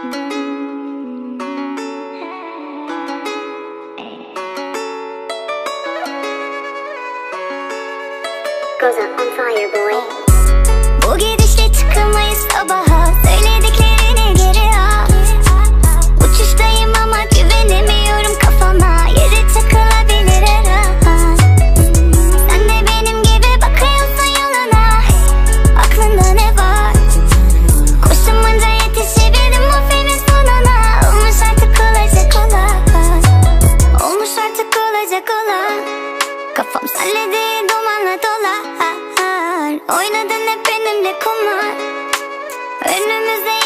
Goes up on fire, boy. Bu gidişle çıkamayız sabaha. Söylediklerini geri al. Uçuştayım ama güvenemiyorum kafama. Yere takılabilir her an. Sen de benim gibi bakıyorsun yoluna. Aklında ne var? Koşamanca yetişebildim bu filmin sonuna. Olmuş artık olacak olan. Olmuş artık olacak olan. Kafam senle değil dumanla dolar. Oynadın hep benimle kumar. Önümüzde